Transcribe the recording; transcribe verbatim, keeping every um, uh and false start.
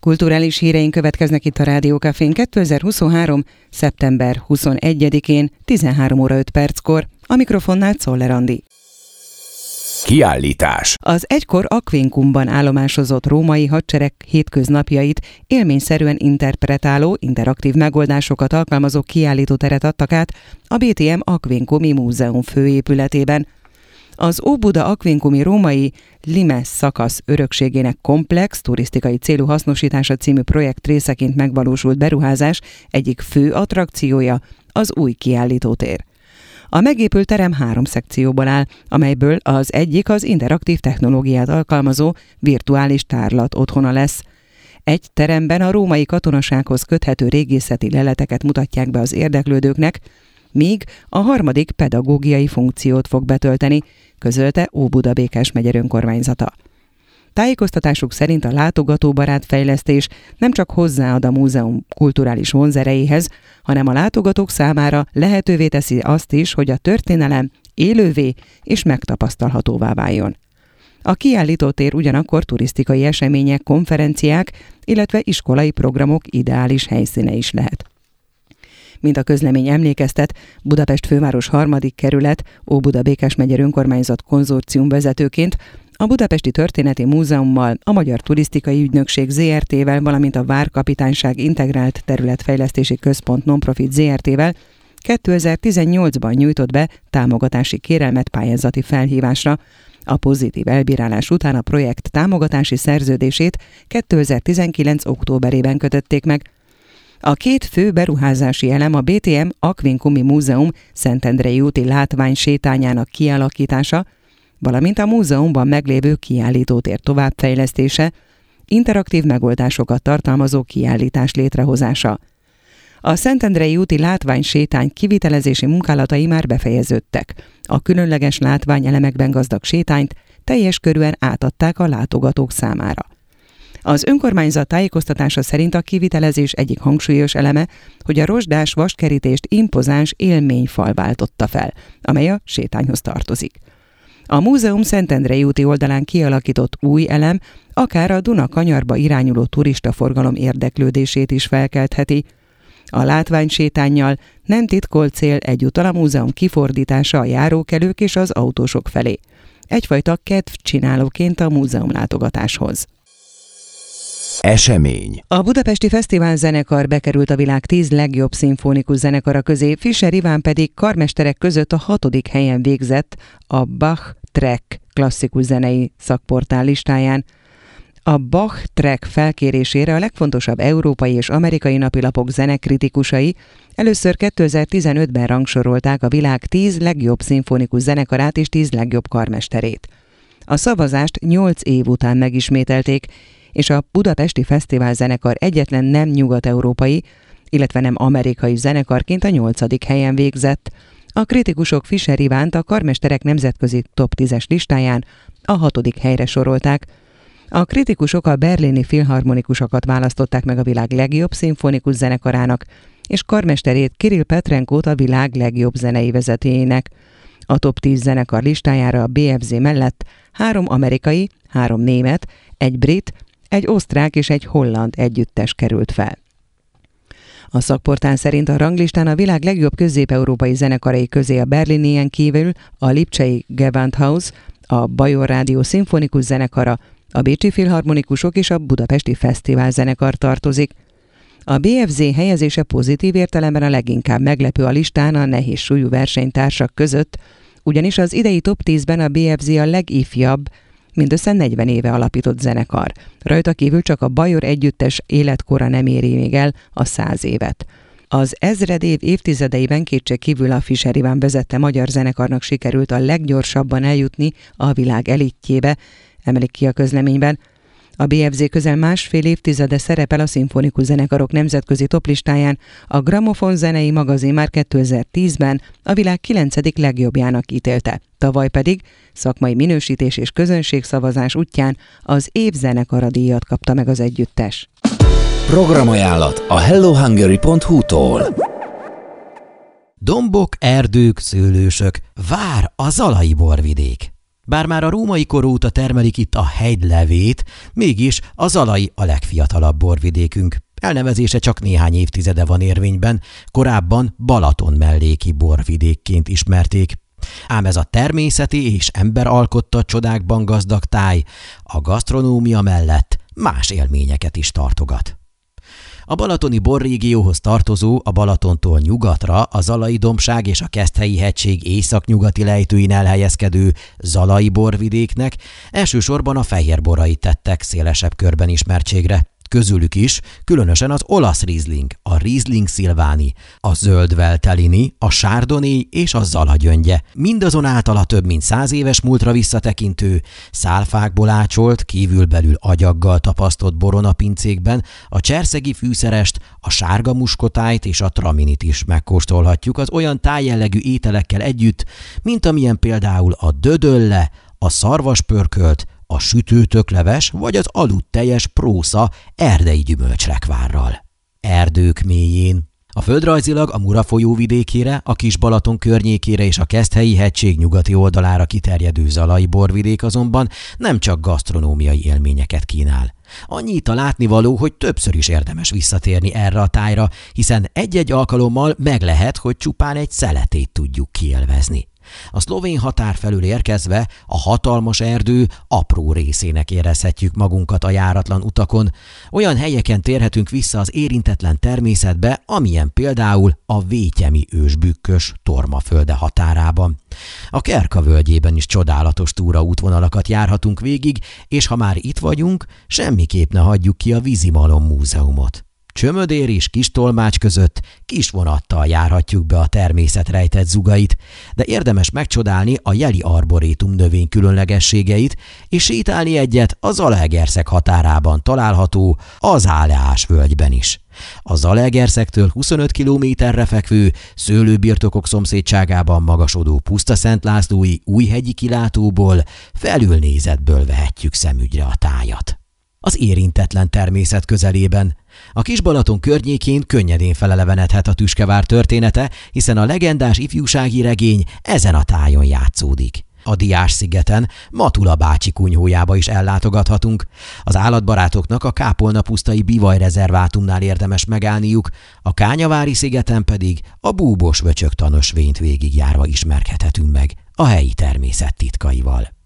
Kulturális híreink következnek itt a Rádió Cafén kétezer-huszonhárom. szeptember huszonegyedikén tizenhárom óra öt perckor. A mikrofonnál Czoller Andi. Kiállítás. Az egykor Aquincumban állomásozott római hadsereg hétköznapjait élményszerűen interpretáló, interaktív megoldásokat alkalmazó kiállítóteret adtak át a bé té em Aquincumi Múzeum főépületében. Az Óbuda Aquincumi római limes szakasz örökségének komplex, turisztikai célú hasznosítása című projekt részeként megvalósult beruházás egyik fő attrakciója az új kiállítótér. A megépült terem három szekcióból áll, amelyből az egyik az interaktív technológiát alkalmazó virtuális tárlat otthona lesz. Egy teremben a római katonasághoz köthető régészeti leleteket mutatják be az érdeklődőknek, míg a harmadik pedagógiai funkciót fog betölteni, közölte Óbuda Békás megye önkormányzata. Tájékoztatásuk szerint a látogatóbarát fejlesztés nem csak hozzáad a múzeum kulturális vonzerejéhez, hanem a látogatók számára lehetővé teszi azt is, hogy a történelem élővé és megtapasztalhatóvá váljon. A kiállítótér ugyanakkor turisztikai események, konferenciák, illetve iskolai programok ideális helyszíne is lehet. Mint a közlemény emlékeztet, Budapest főváros harmadik kerület, Óbuda Békás megye önkormányzat konzorcium vezetőként a Budapesti Történeti Múzeummal, a Magyar Turisztikai Ügynökség zé er té-vel, valamint a Várkapitányság Integrált Területfejlesztési Központ Nonprofit zé er té-vel kétezer-tizennyolcban nyújtott be támogatási kérelmet pályázati felhívásra. A pozitív elbírálás után a projekt támogatási szerződését kétezer-tizenkilenc októberében kötötték meg. A két fő beruházási elem a bé té em Aquincumi Múzeum Szentendrei úti látványsétányának kialakítása, valamint a múzeumban meglévő kiállítótér továbbfejlesztése, interaktív megoldásokat tartalmazó kiállítás létrehozása. A Szentendrei úti látványsétány kivitelezési munkálatai már befejeződtek. A különleges látványelemekben gazdag sétányt teljes körűen átadták a látogatók számára. Az önkormányzat tájékoztatása szerint a kivitelezés egyik hangsúlyos eleme, hogy a rozsdás vaskerítést impozáns élményfal váltotta fel, amely a sétányhoz tartozik. A múzeum Szentendrei úti oldalán kialakított új elem akár a Duna-kanyarba irányuló turistaforgalom érdeklődését is felkeltheti. A látványsétánnyal nem titkolt cél egyúttal a múzeum kifordítása a járókelők és az autósok felé. Egyfajta kedvcsinálóként a múzeum látogatáshoz. Esemény. A Budapesti Fesztivál zenekar bekerült a világ tíz legjobb szimfonikus zenekara közé, Fischer Iván pedig karmesterek között a hatodik helyen végzett a Bach Track klasszikus zenei szakportál listáján. A Bach Track felkérésére a legfontosabb európai és amerikai napilapok zenekritikusai először kétezer-tizenötben rangsorolták a világ tíz legjobb szimfonikus zenekarát és tíz legjobb karmesterét. A szavazást nyolc év után megismételték, és a Budapesti Fesztivál zenekar egyetlen nem nyugat-európai, illetve nem amerikai zenekarként a nyolcadik helyen végzett. A kritikusok Fischer Ivánt a karmesterek nemzetközi top tízes listáján a hatodik helyre sorolták. A kritikusok a berlini filharmonikusokat választották meg a világ legjobb szimfonikus zenekarának, és karmesterét Kirill Petrenkót a világ legjobb zenei vezetőjének. A top tíz zenekar listájára a bé ef zé mellett három amerikai, három német, egy brit, egy osztrák és egy holland együttes került fel. A szakportál szerint a ranglistán a világ legjobb közép-európai zenekarai közé a berlinien kívül a lipcsei Gewandhaus, a Bajor Rádió szimfonikus zenekara, a bécsi filharmonikusok és a budapesti fesztivál zenekar tartozik. A bé ef zé helyezése pozitív értelemben a leginkább meglepő a listán a nehéz súlyú versenytársak között, ugyanis az idei top tízben a bé ef zé a legifjabb, mindössze negyven éve alapított zenekar. Rajta kívül csak a Bajor együttes életkora nem éri még el a száz évet. Az ezred év évtizedeiben kétségkívül a Fischer Iván vezette magyar zenekarnak sikerült a leggyorsabban eljutni a világ elitjébe, emelik ki a közleményben. A bé ef zé közel másfél évtizede szerepel a szimfonikus zenekarok nemzetközi toplistáján, a Grammofon zenei magazin már kétezer-tízben a világ kilencedik legjobbjának ítélte. Tavaly pedig szakmai minősítés és közönségszavazás útján az év zenekara díjat kapta meg az együttes. Programajánlat a hello hungary pont hu-tól. Dombok, erdők, szőlősök, vár a Zalai borvidék. Bár már a római kor óta termelik itt a hegylevét, mégis a Zalai a legfiatalabb borvidékünk. Elnevezése csak néhány évtizede van érvényben, korábban Balaton melléki borvidékként ismerték. Ám ez a természeti és emberalkotta csodákban gazdag táj a gasztronómia mellett más élményeket is tartogat. A balatoni borrégióhoz tartozó, a Balatontól nyugatra a Zalai-dombság és a Keszthelyi-hegység északnyugati lejtőin elhelyezkedő Zalai borvidéknek elsősorban a fehérborai tettek szélesebb körben ismertségre. Közülük is különösen az olasz Riesling, a Riesling Szilváni, a zöld Veltlini, a Chardonnay és a Zala gyöngye. Mindazonáltal a több mint száz éves múltra visszatekintő, szálfákból ácsolt, kívülbelül agyaggal tapasztott boronapincékben a cserszegi fűszerest, a sárga muskotájt és a traminit is megkóstolhatjuk az olyan tájjellegű ételekkel együtt, mint amilyen például a dödölle, a szarvaspörkölt, a sütőtökleves vagy az aludteljes prósza erdei gyümölcslekvárral. Erdők mélyén. A földrajzilag a Mura folyó vidékére, a Kis-Balaton környékére és a Keszthelyi-hegység nyugati oldalára kiterjedő Zalai borvidék azonban nem csak gasztronómiai élményeket kínál. Annyi a látnivaló, hogy többször is érdemes visszatérni erre a tájra, hiszen egy-egy alkalommal meg lehet, hogy csupán egy szeletét tudjuk kiélvezni. A szlovén határ felül érkezve a hatalmas erdő apró részének érezhetjük magunkat a járatlan utakon. Olyan helyeken térhetünk vissza az érintetlen természetbe, amilyen például a Vétyemi ősbükkös Tormafölde határában. A Kerka völgyében is csodálatos túraútvonalakat járhatunk végig, és ha már itt vagyunk, semmiképp ne hagyjuk ki a Vízimalom múzeumot. Csömödér és Kistolmács között kis vonattal járhatjuk be a természet rejtett zugait, de érdemes megcsodálni a jeli arborétum növény különlegességeit, és sétálni egyet a Zalaegerszeg határában található az Áleás völgyben is. A Zalaegerszektől huszonöt kilométerre fekvő, szőlőbirtokok szomszédságában magasodó Pusztaszentlászlói Újhegyi kilátóból felülnézetből vehetjük szemügyre a tájat. Az érintetlen természet közelében. A Kis-Balaton környékén könnyedén felelevenedhet a Tüskevár története, hiszen a legendás ifjúsági regény ezen a tájon játszódik. A Diás-szigeten Matula bácsi kunyhójába is ellátogathatunk. Az állatbarátoknak a Kápolna-pusztai bivajrezervátumnál érdemes megállniuk, a Kányavári-szigeten pedig a búbos vöcsögtanos vényt végigjárva ismerkedhetünk meg a helyi természet titkaival.